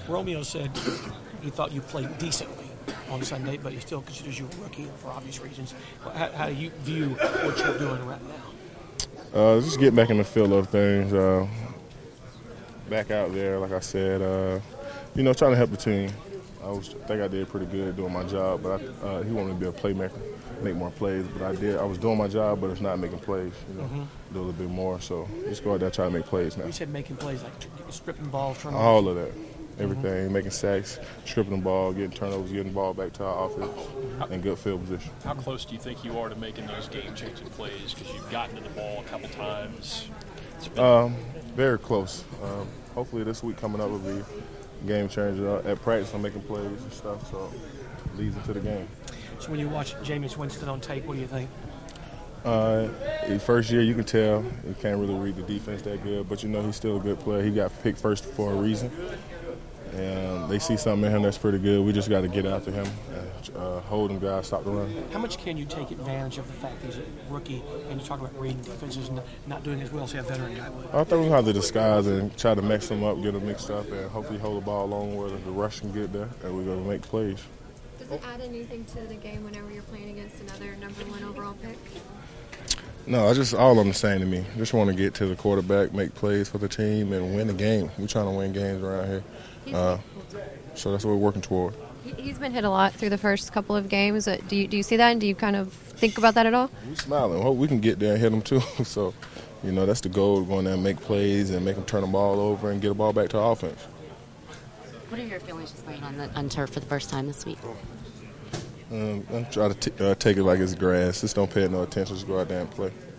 Romeo said he thought you played decently on Sunday, but he still considers you a rookie for obvious reasons. How do you view what you're doing right now? Just get back in the feel of things. Back out there, like I said, trying to help the team. I think I did pretty good doing my job, but he wanted me to be a playmaker, make more plays. But I was doing my job, but it's not making plays. Do a little bit more. So just go out there and try to make plays now. You said making plays like stripping balls, turnovers. All of that, everything, making sacks, stripping the ball, getting turnovers, getting the ball back to our offense, and good field position. How close do you think you are to making those game-changing plays? Because you've gotten to the ball a couple times. Very close. Hopefully this week coming up will be game changer. At practice, I'm making plays and stuff, so it leads into the game. So when you watch Jameis Winston on tape, what do you think? His first year, you can tell he can't really read the defense that good, but he's still a good player. He got picked first for a reason, and they see something in him that's pretty good. We just got to get after him, hold him, guys, stop the run. How much can you take advantage of the fact that he's a rookie and you talk about reading defenses and not doing as well as a veteran guy would? I think we have to disguise and try to mix them up, get them mixed up, and hopefully hold the ball long where the rush can get there, and we're going to make plays. Does it add anything to the game whenever you're playing against another #1 overall pick? No, all of them the same to me. Just want to get to the quarterback, make plays for the team, and win the game. We're trying to win games around here. So that's what we're working toward. He's been hit a lot through the first couple of games. Do you see that, and do you kind of think about that at all? We're smiling. Hope we can get there and hit them too. So, that's the goal, going there and make plays and make them turn the ball over and get the ball back to our offense. What are your feelings just playing on turf for the first time this week? I'm trying to take it like it's grass. Just don't pay it no attention. Just go out there and play.